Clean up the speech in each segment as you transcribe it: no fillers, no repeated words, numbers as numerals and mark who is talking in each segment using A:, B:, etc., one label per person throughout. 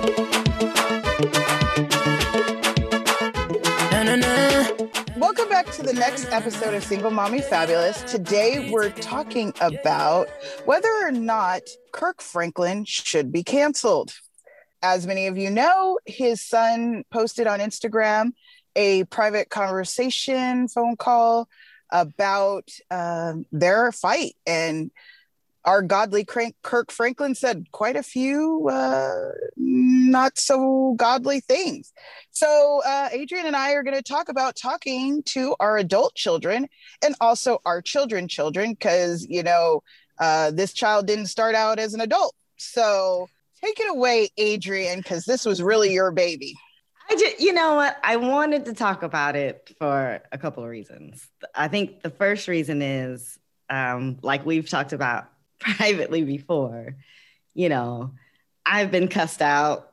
A: Welcome back to the next episode of Single Mommy Fabulous. Today we're talking about whether or not Kirk Franklin should be canceled. As many of you know, his son posted on Instagram a private conversation phone call about their fight, and our godly Kirk Franklin said quite a few not so godly things. So Adrienne and I are going to talk about talking to our adult children and also our children, because, you know, this child didn't start out as an adult. So take it away, Adrienne, because this was really your baby.
B: You know what? I wanted to talk about it for a couple of reasons. I think the first reason is, like we've talked about privately before, you know, I've been cussed out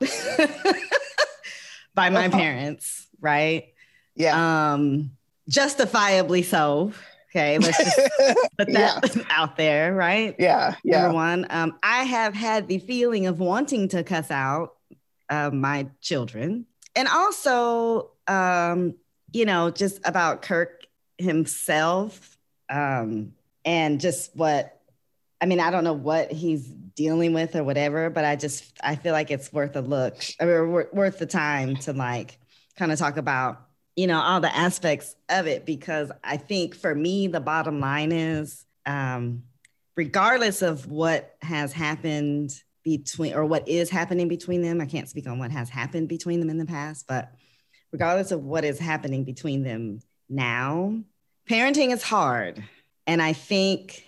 B: by my parents, right?
A: Yeah.
B: Justifiably so. Okay, let's just put that out there, right?
A: Yeah.
B: Number one, I have had the feeling of wanting to cuss out my children. And also, you know, just about Kirk himself and just I don't know what he's dealing with or whatever, but I feel like it's worth a look, or worth the time to like kind of talk about, you know, all the aspects of it, because I think for me, the bottom line is, regardless of what has happened between, or what is happening between them, I can't speak on what has happened between them in the past, but regardless of what is happening between them now, parenting is hard. And I think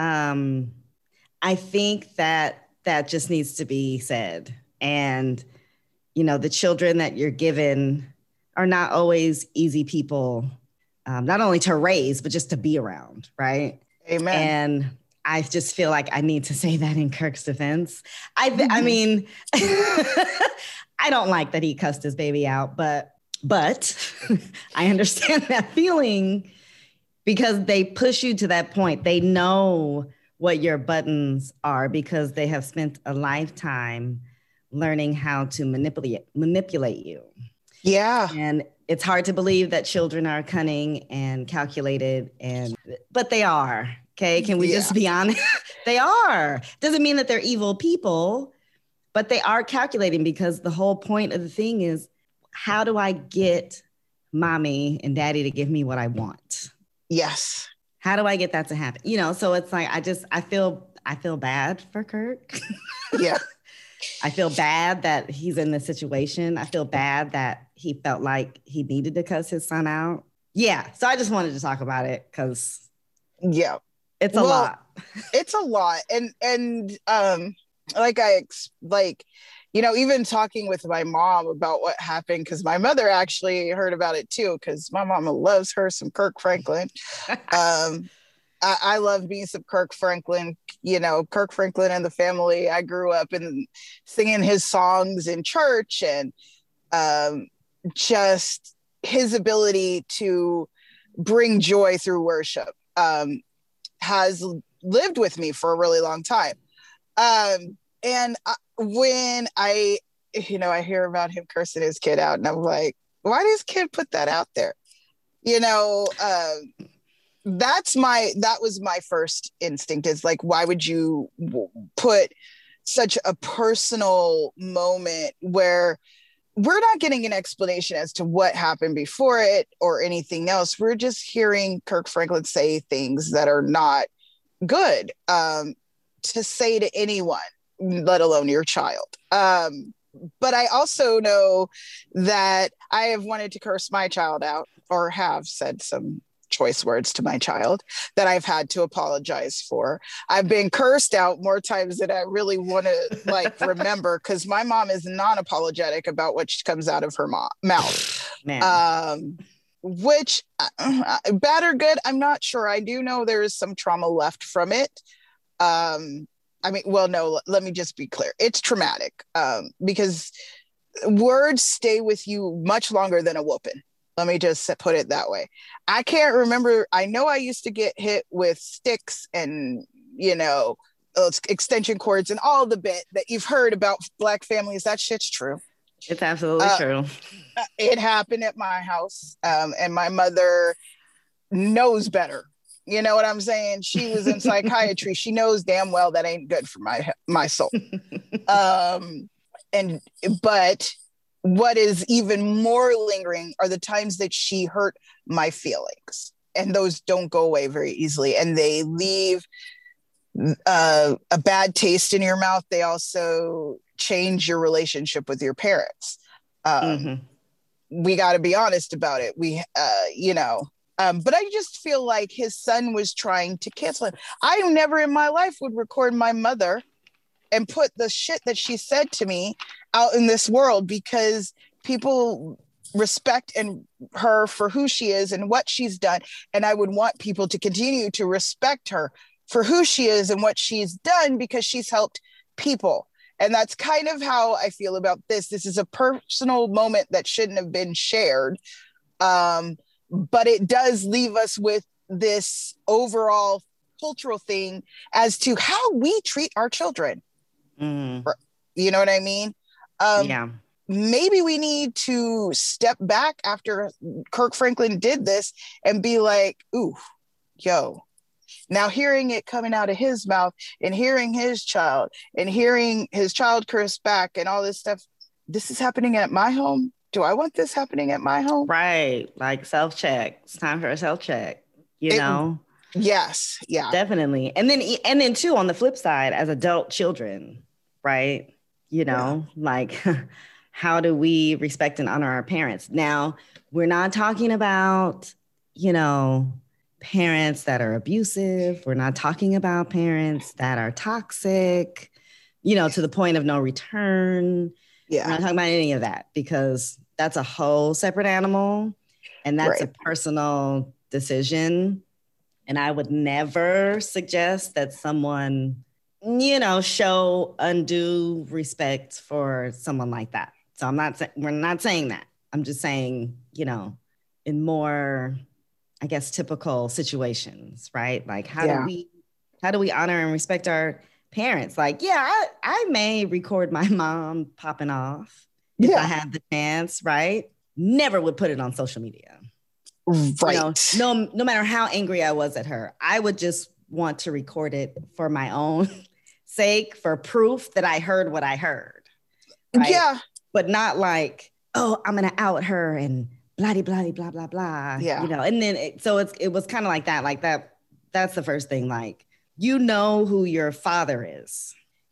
B: that just needs to be said. And, you know, the children that you're given are not always easy people, not only to raise, but just to be around, right?
A: Amen.
B: And I just feel like I need to say that in Kirk's defense. I mean, I don't like that he cussed his baby out, but I understand that feeling, because they push you to that point. They know what your buttons are because they have spent a lifetime learning how to manipulate you.
A: Yeah.
B: And it's hard to believe that children are cunning and calculated, but they are. Okay. Can we just be honest? They are. Doesn't mean that they're evil people, but they are calculating, because the whole point of the thing is, how do I get mommy and daddy to give me what I want?
A: Yes.
B: How do I get that to happen? You know, so it's like, I feel bad for Kirk.
A: Yeah.
B: I feel bad that he's in this situation. I feel bad that he felt like he needed to cuss his son out. Yeah. So I just wanted to talk about it because it's a lot.
A: It's a lot. And you know, even talking with my mom about what happened, because my mother actually heard about it too, because my mama loves her some Kirk Franklin. I love me some Kirk Franklin. You know, Kirk Franklin and the family. I grew up in singing his songs in church, and just his ability to bring joy through worship has lived with me for a really long time. When I hear about him cursing his kid out, and I'm like, why does kid put that out there? You know, that was my first instinct, is like, why would you put such a personal moment where we're not getting an explanation as to what happened before it or anything else. We're just hearing Kirk Franklin say things that are not good to say to anyone, let alone your child. But I also know that I have wanted to curse my child out, or have said some choice words to my child that I've had to apologize for. I've been cursed out more times than I really want to remember, because my mom is non-apologetic about what comes out of her mouth. Man. Which bad or good, I'm not sure. I do know there is some trauma left from it. Let me just be clear. It's traumatic because words stay with you much longer than a whooping. Let me just put it that way. I can't remember. I know I used to get hit with sticks and, extension cords and all the bit that you've heard about Black families. That shit's true.
B: It's absolutely true.
A: It happened at my house, and my mother knows better. You know what I'm saying? She was in psychiatry. She knows damn well that ain't good for my soul. But what is even more lingering are the times that she hurt my feelings, and those don't go away very easily, and they leave a bad taste in your mouth. They also change your relationship with your parents. We got to be honest about it. But I just feel like his son was trying to cancel him. I never in my life would record my mother and put the shit that she said to me out in this world, because people respect her for who she is and what she's done. And I would want people to continue to respect her for who she is and what she's done, because she's helped people. And that's kind of how I feel about this. This is a personal moment that shouldn't have been shared. But it does leave us with this overall cultural thing as to how we treat our children. You know what I mean?
B: Yeah.
A: Maybe we need to step back after Kirk Franklin did this and be like, ooh, yo. Now hearing it coming out of his mouth and hearing his child and hearing his child curse back and all this stuff, this is happening at my home. Do I want this happening at my home?
B: Right. Like self-check. It's time for a self-check, you know?
A: Yes. Yeah.
B: Definitely. And then too, on the flip side, as adult children, right? You know, like how do we respect and honor our parents? Now, we're not talking about, parents that are abusive. We're not talking about parents that are toxic, to the point of no return.
A: Yeah.
B: We're not talking about any of that, because that's a whole separate animal, and that's a personal decision. And I would never suggest that someone, show undue respect for someone like that. So we're not saying that. I'm just saying, in more, I guess, typical situations, right? Like how do we honor and respect our parents? Like, I may record my mom popping off if I had the chance, right? Never would put it on social media.
A: Right.
B: No matter how angry I was at her, I would just want to record it for my own sake, for proof that I heard what I heard. Right? Yeah. But not like, oh, I'm going to out her and blah, blah, blah, blah, blah.
A: Yeah.
B: And then it was kind of like that. Like that's the first thing. Like, who your father is,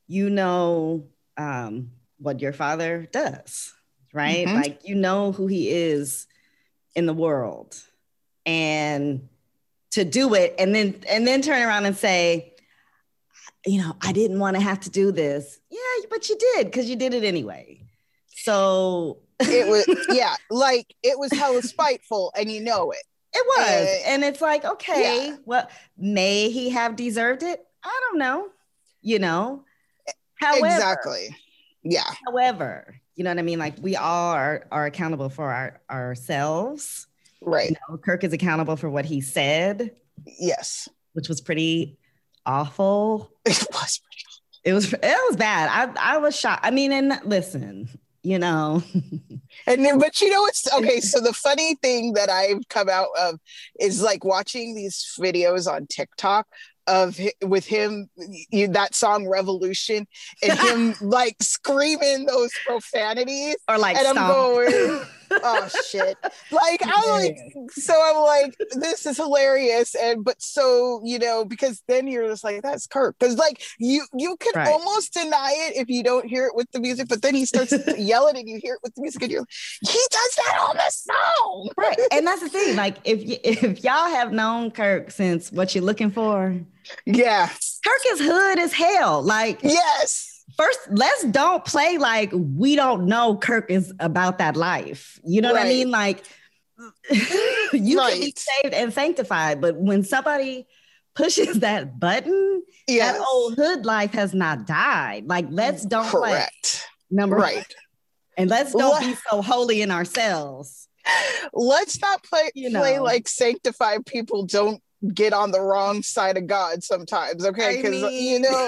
B: what your father does, right? Mm-hmm. Like, who he is in the world, and to do it and then turn around and say, I didn't want to have to do this. Yeah, but you did, because you did it anyway. So
A: it was, it was hella spiteful, and it.
B: It was. And it's like, okay, well, may he have deserved it? I don't know, However,
A: exactly. Yeah.
B: However, you know what I mean? Like, we all are accountable for ourselves.
A: Right.
B: Kirk is accountable for what he said.
A: Yes.
B: Which was pretty awful.
A: It was pretty awful.
B: It was bad. I was shocked. I mean, and listen,
A: And then, but it's okay. So the funny thing that I've come out of is like watching these videos on TikTok with him, that song Revolution, and him like screaming those profanities,
B: or like,
A: and I'm going, oh shit. Like, I'm like, this is hilarious. But because then you're just like, that's Kirk. Because like you can almost deny it if you don't hear it with the music, but then he starts yelling and you hear it with the music and you're, he does that on the song.
B: Right. And that's the thing. Like, if y'all have known Kirk since What You Looking For.
A: Yeah.
B: Kirk is hood as hell. Like,
A: yes.
B: First, let's don't play like we don't know Kirk is about that life. You know what I mean? Like, you can be saved and sanctified, but when somebody pushes that button, that old hood life has not died. Like, let's don't play. Number one. And let's don't be so holy in ourselves.
A: Let's not play like sanctified people don't get on the wrong side of God sometimes, okay? Because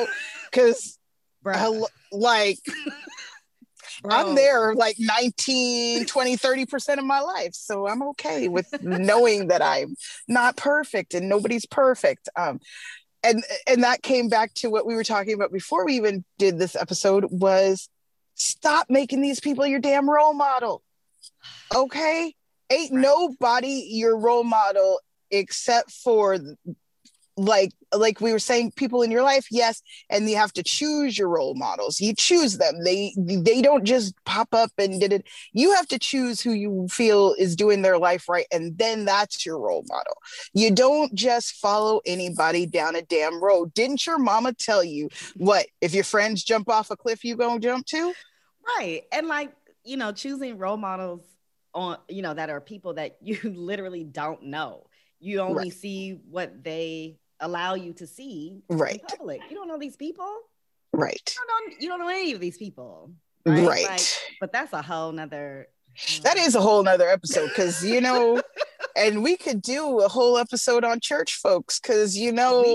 A: because
B: Bruh.
A: like I'm there like 19, 20, 30% of my life. So I'm okay with knowing that I'm not perfect and nobody's perfect. And that came back to what we were talking about before we even did this episode was stop making these people your damn role model. Okay? Ain't nobody your role model except for like we were saying, people in your life, yes, and you have to choose your role models. You choose them. They don't just pop up and did it. You have to choose who you feel is doing their life right, and then that's your role model. You don't just follow anybody down a damn road. Didn't your mama tell you what if your friends jump off a cliff, you gonna jump too?
B: Right. And like, choosing role models on, that are people that you literally don't know. You only see what they allow you to see in public. You don't know these people.
A: Right.
B: You don't know any of these people.
A: Right.
B: Like, but that's a whole nother.
A: That is a whole nother episode because, and we could do a whole episode on church folks because, hey.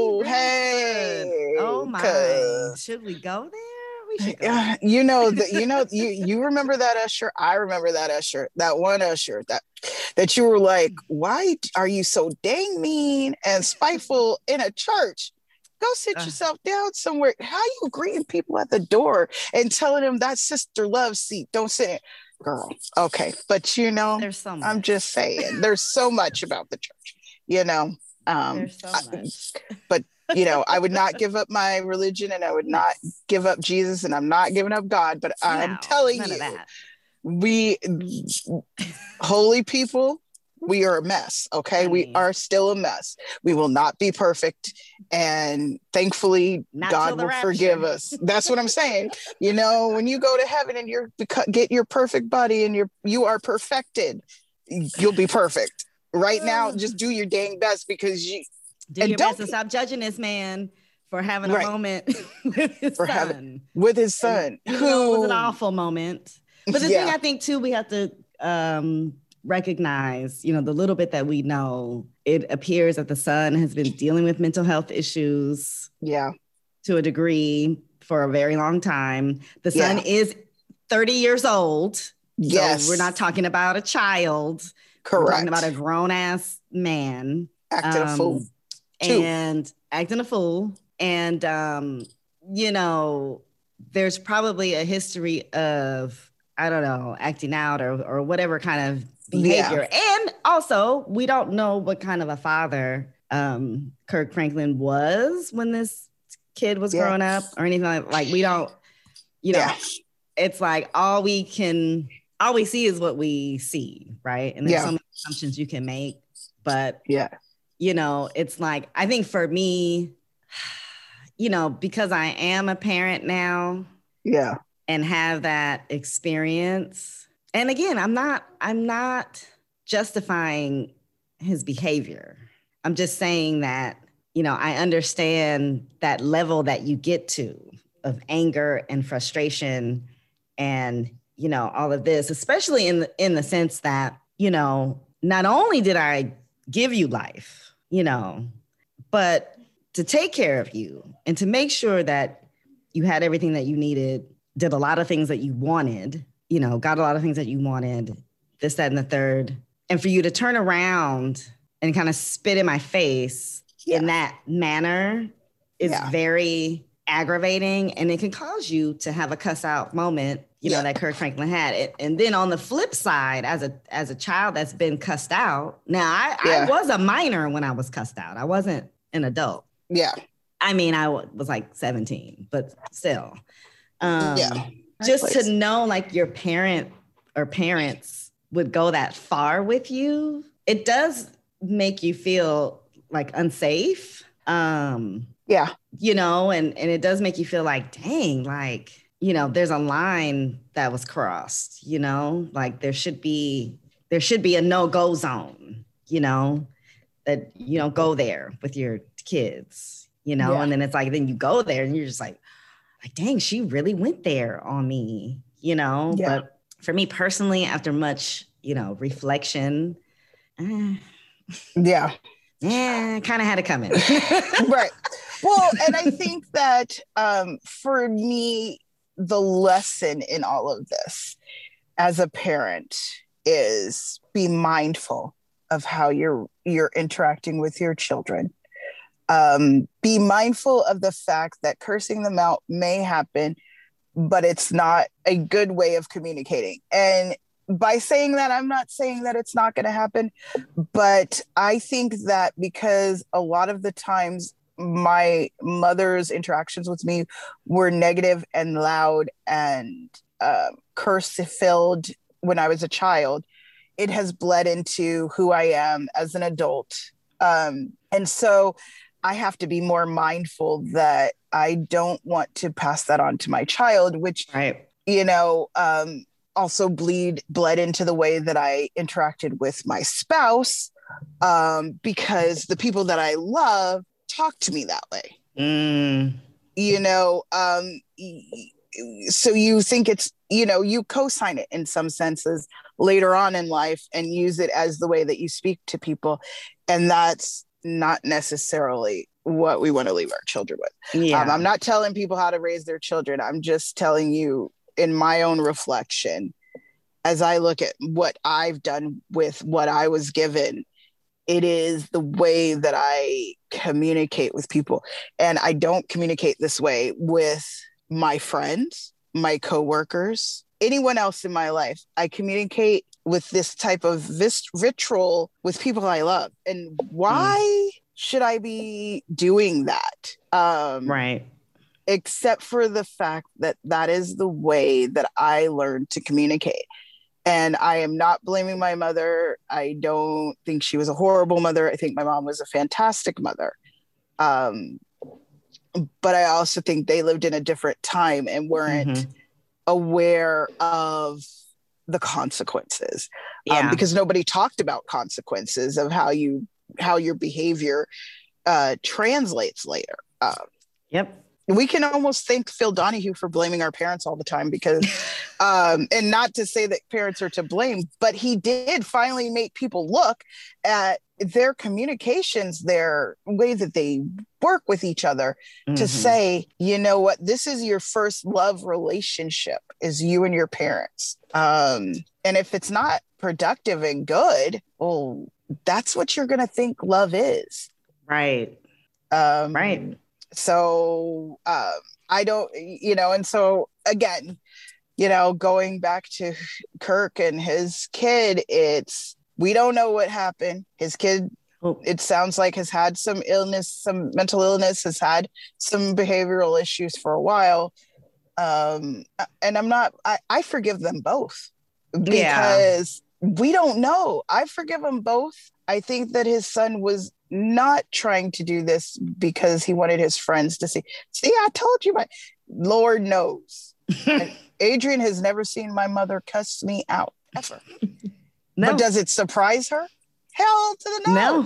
B: Oh my. Should we go there? We should go.
A: You remember that usher? I remember that usher, that one usher that you were like, why are you so dang mean and spiteful in a church? Go sit yourself down somewhere. How are you greeting people at the door and telling them that sister loves seat? Don't sit, girl. Okay. But there's so much. I'm just saying, there's so much about the church,
B: there's so much.
A: But I would not give up my religion and I would not give up Jesus and I'm not giving up God, but I'm telling you, we holy people, we are a mess. Okay. We are still a mess. We will not be perfect. And thankfully God will forgive us. That's what I'm saying. When you go to heaven and get your perfect body and you are perfected, you'll be perfect. Right now, just do your dang best because
B: do your best to stop judging this man for having a moment with his son.
A: With his son.
B: Who was an awful moment. But the thing I think too, we have to recognize, the little bit that we know, it appears that the son has been dealing with mental health issues to a degree for a very long time. The son is 30 years old.
A: Yes.
B: So we're not talking about a child.
A: Correct.
B: We're talking about a grown-ass man.
A: Acting a fool.
B: And acting a fool. And, there's probably a history of, I don't know, acting out or whatever kind of behavior. And also, we don't know what kind of a father Kirk Franklin was when this kid was growing up or anything like we don't, it's like all we see is what we see, right? And there's so many assumptions you can make. But it's like, I think for me, because I am a parent now and have that experience. And again, I'm not justifying his behavior. I'm just saying that, I understand that level that you get to of anger and frustration and, all of this, especially in the sense that, not only did I give you life, but to take care of you and to make sure that you had everything that you needed, did a lot of things that you wanted, got a lot of things that you wanted, this, that, and the third. And for you to turn around and kind of spit in my face in that manner is very aggravating. And it can cause you to have a cuss out moment, that Kirk Franklin had. And then on the flip side, as a child that's been cussed out, now I was a minor when I was cussed out. I wasn't an adult.
A: Yeah.
B: I mean, I was like 17, but still. Just to know like your parent or parents would go that far with you, it does make you feel like unsafe. And it does make you feel like, dang, like, there's a line that was crossed, like there should be a no-go zone, that you don't go there with your kids, and then it's like, then you go there and you're just like, dang, she really went there on me, but for me personally, after much, reflection,
A: kind
B: of had it coming.
A: Right. Well, and I think that for me, the lesson in all of this as a parent is be mindful of how you're interacting with your children. Be mindful of the fact that cursing them out may happen, but it's not a good way of communicating. And by saying that, I'm not saying that it's not going to happen, but I think that because a lot of the times my mother's interactions with me were negative and loud and curse filled when I was a child, it has bled into who I am as an adult. And so I have to be more mindful that I don't want to pass that on to my child, which,
B: right.
A: Also bled into the way that I interacted with my spouse, because the people that I love talk to me that way. So you think it's, you co-sign it in some senses later on in life and use it as the way that you speak to people. And that's not necessarily what we want to leave our children with.
B: Yeah.
A: I'm not telling people how to raise their children. I'm just telling you in my own reflection, as I look at what I've done with what I was given, it is the way that I communicate with people. And I don't communicate this way with my friends, my coworkers, anyone else in my life. I communicate with this type of vitriol with people I love. And why should I be doing that?
B: Right.
A: Except for the fact that that is the way that I learned to communicate. And I am not blaming my mother. I don't think she was a horrible mother. I think my mom was a fantastic mother. But I also think they lived in a different time and weren't aware of the consequences. Because nobody talked about consequences of how your behavior translates later.
B: Yep.
A: We can almost thank Phil Donahue for blaming our parents all the time because, and not to say that parents are to blame, but he did finally make people look at their communications, their way that they work with each other to say, you know what, this is your first love relationship is you and your parents. And if it's not productive and good, well, that's what you're going to think love is.
B: Right.
A: Right. So I don't, and so again, going back to Kirk and his kid, we don't know what happened. His kid, it sounds like, has had some illness, some mental illness, has had some behavioral issues for a while. And I forgive them both because we don't know. I forgive them both. I think that his son was not trying to do this because he wanted his friends to see, I told you, my Lord knows. Adrian has never seen my mother cuss me out ever. No. But does it surprise her? Hell to the no.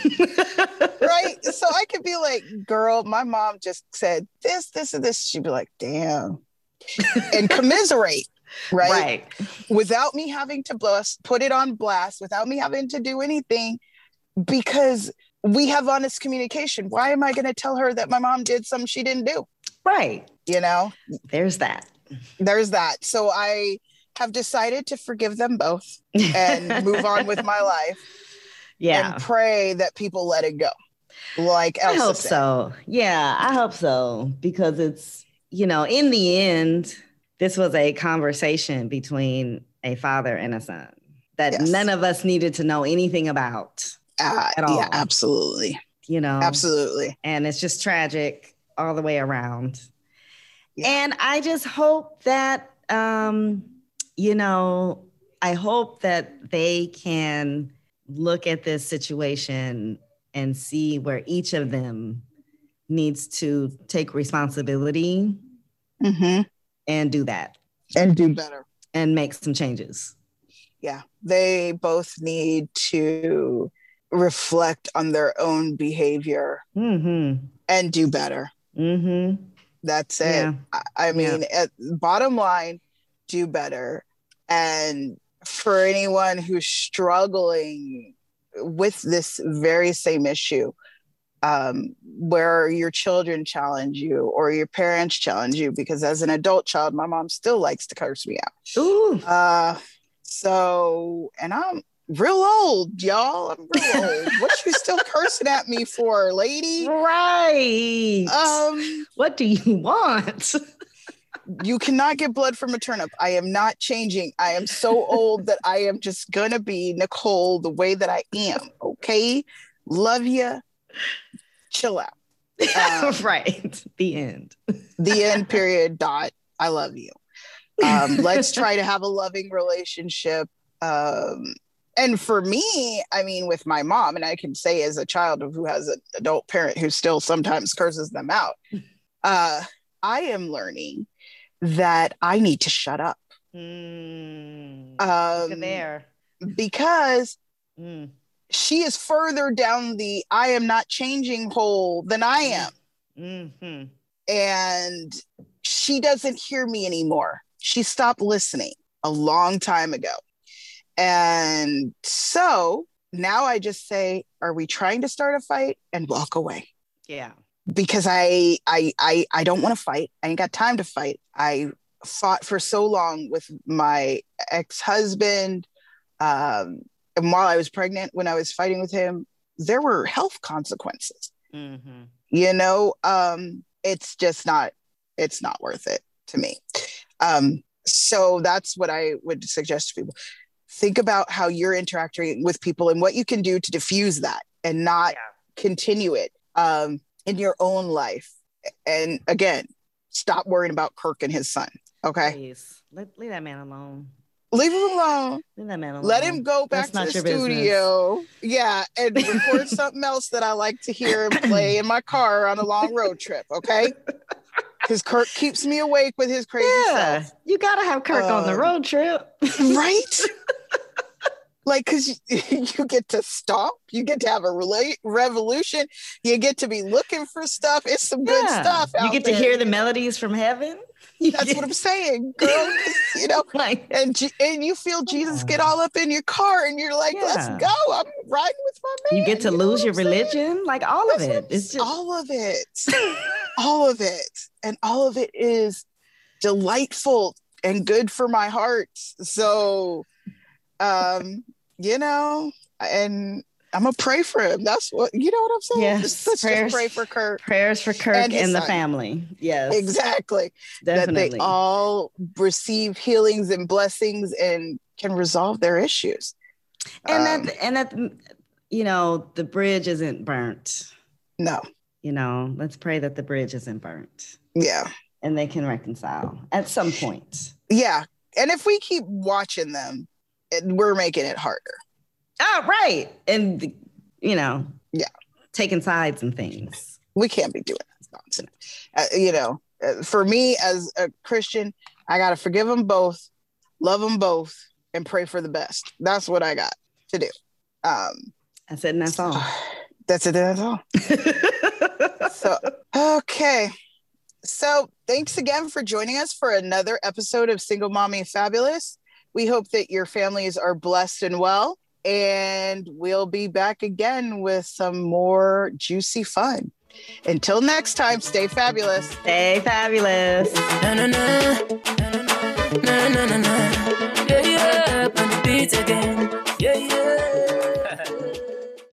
A: Right? So I could be like, girl, my mom just said this, and this. She'd be like, damn. And commiserate. Right? Without me having to put it on blast, without me having to do anything, because we have honest communication. Why am I going to tell her that my mom did something she didn't do?
B: Right.
A: There's that. So I have decided to forgive them both and move on with my life. And pray that people let it go. Like Elsa
B: I hope
A: said.
B: so. Yeah, I hope so. Because it's, in the end, this was a conversation between a father and a son that none of us needed to know anything about at all.
A: Yeah, absolutely. Absolutely.
B: And it's just tragic all the way around. Yeah. And I just hope that, I hope that they can look at this situation and see where each of them needs to take responsibility and do that.
A: And do better.
B: And make some changes.
A: Yeah. They both need to reflect on their own behavior and do better. That's it. Yeah. I mean, at bottom line, do better. And for anyone who's struggling with this very same issue, where your children challenge you or your parents challenge you, because as an adult child, my mom still likes to curse me out.
B: Ooh.
A: And I'm real old, y'all. I'm real old. What you still cursing at me for, lady?
B: Right. What do you want?
A: You cannot get blood from a turnip. I am not changing. I am so old that I am just gonna be Nicole the way that I am. Okay, love you. Chill out.
B: Right. The end.
A: The end. Period. Dot. I love you. Let's try to have a loving relationship. And for me, I mean, with my mom, and I can say as a child who has an adult parent who still sometimes curses them out, I am learning that I need to shut up.
B: There.
A: Because she is further down the I am not changing hole than I am.
B: Mm-hmm.
A: And she doesn't hear me anymore. She stopped listening a long time ago. And so now I just say, are we trying to start a fight? And walk away.
B: Yeah.
A: Because I don't want to fight. I ain't got time to fight. I fought for so long with my ex-husband. And while I was pregnant, when I was fighting with him, there were health consequences.
B: Mm-hmm.
A: You know, it's not worth it to me. So that's what I would suggest to people. Think about how you're interacting with people and what you can do to diffuse that and not continue it in your own life. And again, stop worrying about Kirk and his son. Okay.
B: Please. Leave that man alone.
A: Leave him alone.
B: Leave that man alone.
A: Let him go back to the studio. Business. Yeah. And record something else that I like to hear and play in my car on a long road trip. Okay. Because Kirk keeps me awake with his crazy stuff.
B: You got to have Kirk on the road trip.
A: Right? Like, because you get to stop. You get to have a revolution. You get to be looking for stuff. It's some good stuff
B: You get to hear the melodies from heaven.
A: That's what I'm saying, girl. You know, and you feel Jesus get all up in your car and you're like, let's go. I'm riding with my man.
B: You get to lose your religion. Like all of it. It's just
A: all of it. All of it. And all of it is delightful and good for my heart. So, you know, and I'm gonna pray for him. That's what, you know what I'm saying?
B: Yes.
A: Let's just pray for Kirk.
B: Prayers for Kirk and the family. Yes.
A: Exactly.
B: Definitely.
A: That they all receive healings and blessings and can resolve their issues.
B: And that you know, the bridge isn't burnt.
A: No.
B: You know, let's pray that the bridge isn't burnt.
A: Yeah.
B: And they can reconcile at some point.
A: Yeah. And if we keep watching them, we're making it harder.
B: Oh, right. And, you know, taking sides and things.
A: We can't be doing that nonsense. You know, for me as a Christian, I got to forgive them both, love them both, and pray for the best. That's what I got to do.
B: That's it, and that's all.
A: That's it, and that's all. So, okay. So thanks again for joining us for another episode of Single Mommy Fabulous. We hope that your families are blessed and well, and we'll be back again with some more juicy fun. Until next time, stay fabulous.
B: Stay fabulous.
C: Na, na, na. Na, na, na, na, na. Yeah, on the beat again.